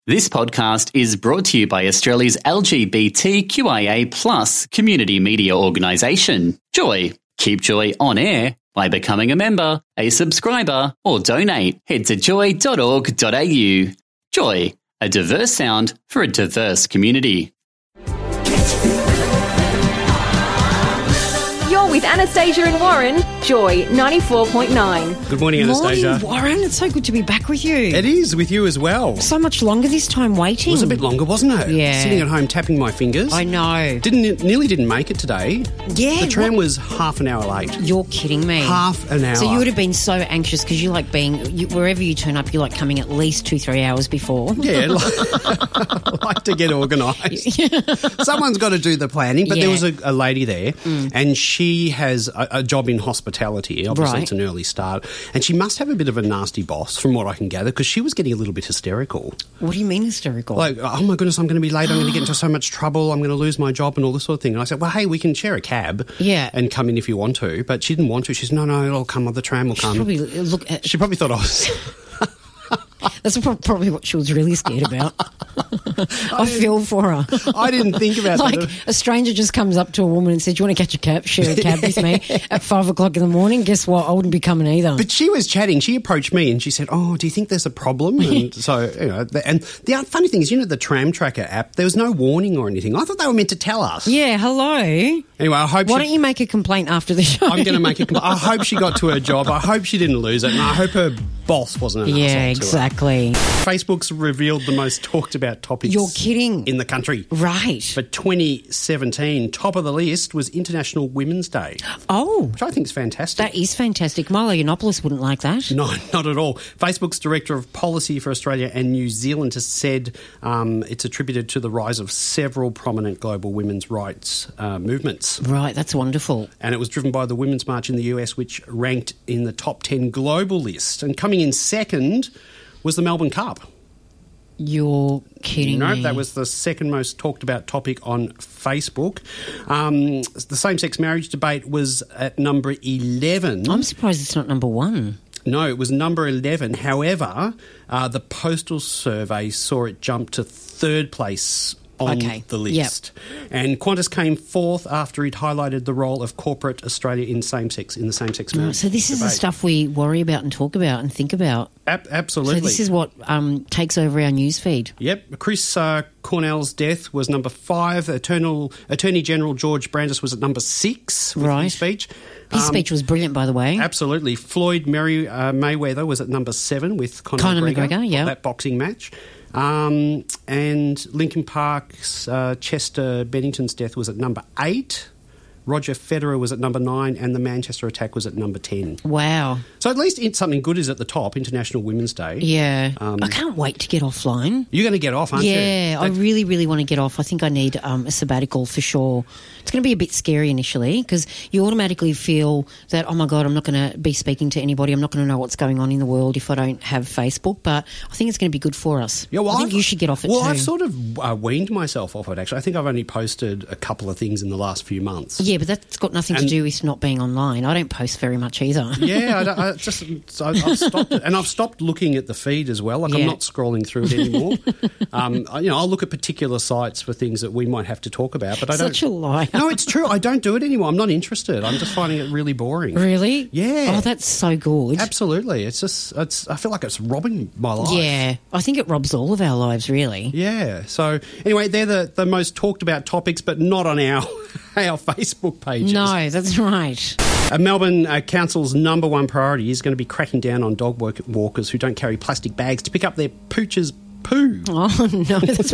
This podcast is brought to you by Australia's LGBTQIA+ community media organisation, Joy. Keep Joy on air by becoming a member, a subscriber, or donate. Head to joy.org.au. Joy, a diverse sound for a diverse community. You're with Anastasia and Warren, Joy 94.9. Good morning, Anastasia. Morning, Warren. It's so good to be back with you. It is, with you as well. So much longer this time waiting. It was a bit longer, wasn't it? Yeah. Sitting at home tapping my fingers. I know. Nearly didn't make it today. Yeah. The tram was half an hour late. You're kidding me. Half an hour. So you would have been so anxious because you like being, wherever you turn up, you like coming at least 2-3 hours before. Yeah, like to get organised. Someone's got to do the planning, but there was a lady there and she has a job in hospitality. Obviously, It's an early start. And she must have a bit of a nasty boss, from what I can gather, because she was getting a little bit hysterical. What do you mean hysterical? Like, oh my goodness, I'm going to be late, I'm going to get into so much trouble, I'm going to lose my job and all this sort of thing. And I said, well, hey, we can share a cab and come in if you want to. But she didn't want to. She said, no, it'll come on, the tram will come. She probably thought I was... That's probably what she was really scared about. I feel for her. I didn't think about that. Like a stranger just comes up to a woman and says, do you want to catch a cab, share a cab with me at 5 o'clock in the morning? Guess what? I wouldn't be coming either. But she was chatting. She approached me and she said, oh, do you think there's a problem? And so, and the funny thing is, the Tram Tracker app, there was no warning or anything. I thought they were meant to tell us. Yeah, hello. Anyway, I hope Why don't you make a complaint after the show? I'm going to make a complaint. I hope she got to her job. I hope she didn't lose it. And I hope her boss wasn't an arsehole to her. Exactly. Facebook's revealed the most talked about topics. You're kidding. In the country. Right. For 2017, top of the list was International Women's Day. Oh. Which I think is fantastic. That is fantastic. Milo Yiannopoulos wouldn't like that. No, not at all. Facebook's Director of Policy for Australia and New Zealand has said it's attributed to the rise of several prominent global women's rights movements. Right, that's wonderful. And it was driven by the Women's March in the US, which ranked in the top 10 global list. And coming in second was the Melbourne Cup. You're kidding me. No, that was the second most talked about topic on Facebook. The same-sex marriage debate was at number 11. I'm surprised it's not number 1. No, it was number 11. However, the Postal Survey saw it jump to third place on the list. Yep. And Qantas came fourth after it highlighted the role of corporate Australia in the same-sex marriage. So this is the stuff we worry about and talk about and think about. Absolutely. So this is what takes over our newsfeed. Yep. Chris Cornell's death was number 5. Attorney General George Brandis was at number 6 with his speech. His speech was brilliant, by the way. Absolutely. Floyd Mayweather was at number 7 with Conor McGregor. That boxing match. And Linkin Park's Chester Bennington's death was at number 8. Roger Federer was at number 9 and the Manchester attack was at number 10. Wow. So at least something good is at the top, International Women's Day. Yeah. I can't wait to get offline. You're going to get off, aren't you? Yeah, I really, really want to get off. I think I need a sabbatical for sure. It's going to be a bit scary initially because you automatically feel that, oh my God, I'm not going to be speaking to anybody. I'm not going to know what's going on in the world if I don't have Facebook. But I think it's going to be good for us. Yeah, well, I think you should get off it too. Well, I've sort of weaned myself off it, actually. I think I've only posted a couple of things in the last few months. Yeah, but that's got nothing to do with not being online. I don't post very much either. Yeah, I've stopped it. And I've stopped looking at the feed as well. Like, I'm not scrolling through it anymore. I'll look at particular sites for things that we might have to talk about, but I don't. Such a lie. No, it's true. I don't do it anymore. I'm not interested. I'm just finding it really boring. Really? Yeah. Oh, that's so good. Absolutely. I feel like it's robbing my life. Yeah. I think it robs all of our lives, really. Yeah. So, anyway, they're the most talked about topics, but not on our Facebook pages. No, that's right. Melbourne Council's number one priority is going to be cracking down on dog walkers who don't carry plastic bags to pick up their pooch's poo. Oh, no, that's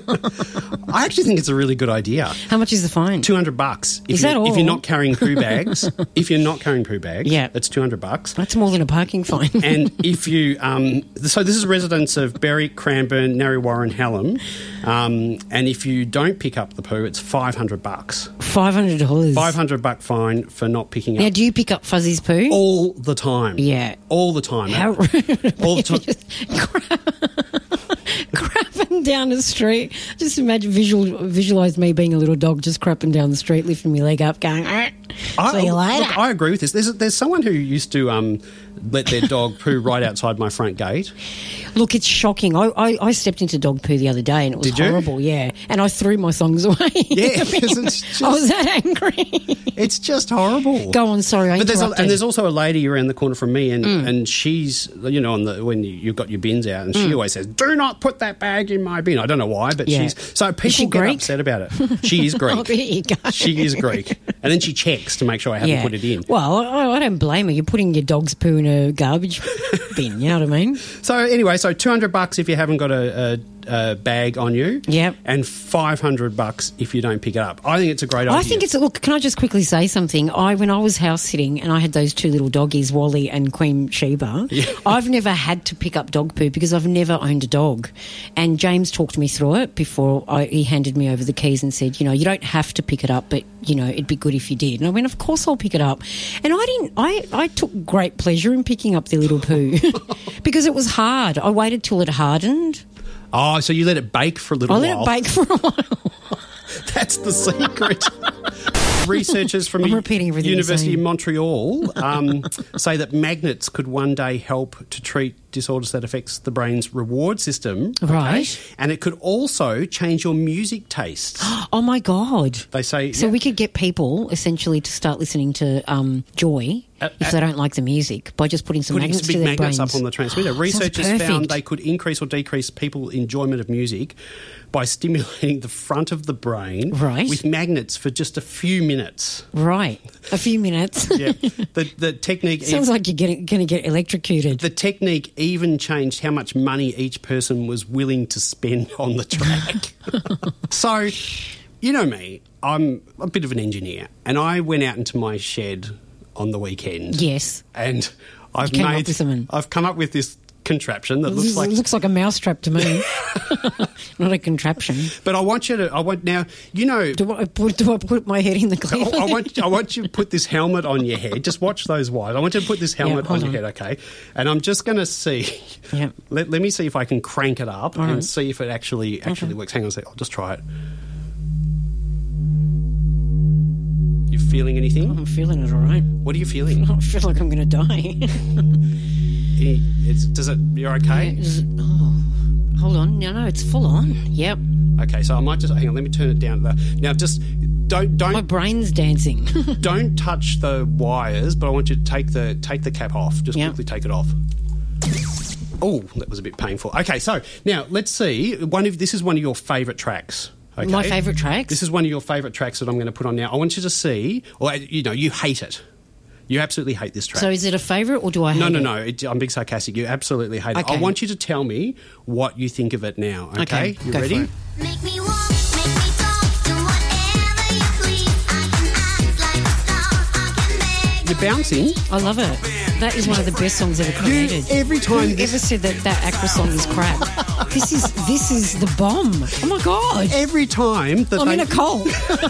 right. I actually think it's a really good idea. How much is the fine? $200. Is that all? If you're not carrying poo bags, that's $200. That's more than a parking fine. And if you, so this is residents of Berwick, Cranbourne, Narre Warren, Hallam, and if you don't pick up the poo, it's $500. $500. $500 fine for not picking up. Now, do you pick up Fuzzy's poo? All the time. Yeah. All the time. How rude. All the time. Crapping down the street. Just imagine, visualise me being a little dog just crapping down the street, lifting my leg up, going, See you later. Look, I agree with this. There's someone who used to let their dog poo right outside my front gate. Look, it's shocking. I stepped into dog poo the other day and it was horrible, yeah. And I threw my songs away. Yeah, because it's just... I was that angry. It's just horrible. Go on, sorry, I interrupted. And there's also a lady around the corner from me and she's, you know, when you've got your bins out and she always says, do not put that bag in my bin. I don't know why, but she's... So people get upset about it. She is Greek. Oh, there you go. She is Greek. And then she checks to make sure I haven't put it in. Well, I don't blame her. You're putting your dog's poo in a garbage bin, you know what I mean? So anyway, so $200 if you haven't got a bag on you. Yep. And $500 if you don't pick it up. I think it's a great idea. I think it's... Look, can I just quickly say something? When I was house sitting and I had those two little doggies, Wally and Queen Sheba, I've never had to pick up dog poo because I've never owned a dog. And James talked me through it before he handed me over the keys and said, you know, you don't have to pick it up, but, you know, it'd be good if you did. And I went, of course I'll pick it up. And I took great pleasure in picking up the little poo because it was hard. I waited till it hardened. Oh, so you let it bake for a little while. I let it bake for a while. That's the secret. Researchers from the University of Montreal say that magnets could one day help to treat disorders that affects the brain's reward system. Right. And it could also change your music tastes. Oh, my God. They say... So we could get people, essentially, to start listening to Joy if they don't like the music by just putting some magnets to their brains. Up on the transmitter. Researchers found they could increase or decrease people's enjoyment of music by stimulating the front of the brain with magnets for just a few minutes. Right. A few minutes. Yeah. The technique... Sounds like you're going to get electrocuted. The technique even changed how much money each person was willing to spend on the track. So, you know me, I'm a bit of an engineer, and I went out into my shed on the weekend. Yes. And I've come up with this contraption that looks like a mousetrap to me. Not a contraption. But I want now, you know... Do I put my head in the cleaver? I want you to put this helmet on your head. Just watch those wires. I want you to put this helmet on your head, okay? And I'm just going to see... Yeah. Let me see if I can crank it up and see if it actually works. Hang on a sec. I'll just try it. You feeling anything? I'm feeling it all right. What are you feeling? I feel like I'm going to die. You're okay? Hold on. No, it's full on. Yep. Okay, so I might just... Hang on, let me turn it down. Now, just don't... My brain's dancing. Don't touch the wires, but I want you to take the cap off. Just quickly take it off. Oh, that was a bit painful. Okay, so now let's see. This is one of your favourite tracks. Okay? My favourite tracks? This is one of your favourite tracks that I'm going to put on now. I want you to see... Or, you know, you hate it. You absolutely hate this track. So is it a favourite or do I hate it? No. I'm being sarcastic. You absolutely hate it. I want you to tell me what you think of it now, okay? You ready? Make me walk, make me talk, do whatever you please. I can act like a star, I can make... You're bouncing. I love it. That is one of the best songs ever created. Every time... Whoever said that Aqua song is crap? This is the bomb. Oh, my God. Every time that I'm in a cult.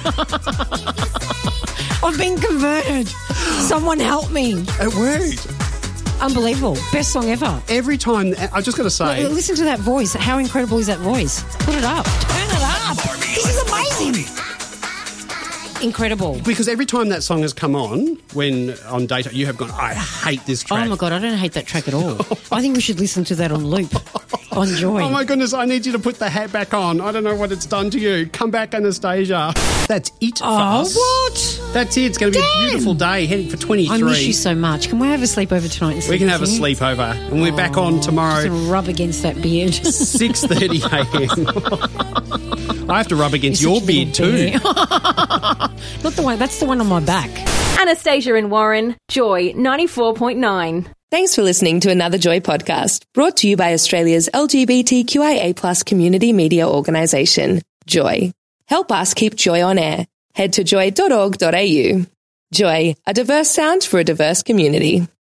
I've been converted. Someone help me. It worked. Unbelievable. Best song ever. Every time, I just got to say... Listen to that voice. How incredible is that voice? Put it up. Turn it up. This is amazing. Incredible. Because every time that song has come on data, you have gone, I hate this track. Oh, my God, I don't hate that track at all. I think we should listen to that on loop, on Joy. Oh, my goodness, I need you to put the hat back on. I don't know what it's done to you. Come back, Anastasia. That's it for us. What? That's it. It's going to be a beautiful day, heading for 23. I miss you so much. Can we have a sleepover tonight? We can have a sleepover. And we're back on tomorrow. Just rub against that beard. 6:30 a.m. I have to rub against your beard too. Not the one. That's the one on my back. Anastasia and Warren, Joy 94.9. Thanks for listening to another Joy podcast, brought to you by Australia's LGBTQIA+ community media organisation, Joy. Help us keep Joy on air. Head to joy.org.au. Joy, a diverse sound for a diverse community.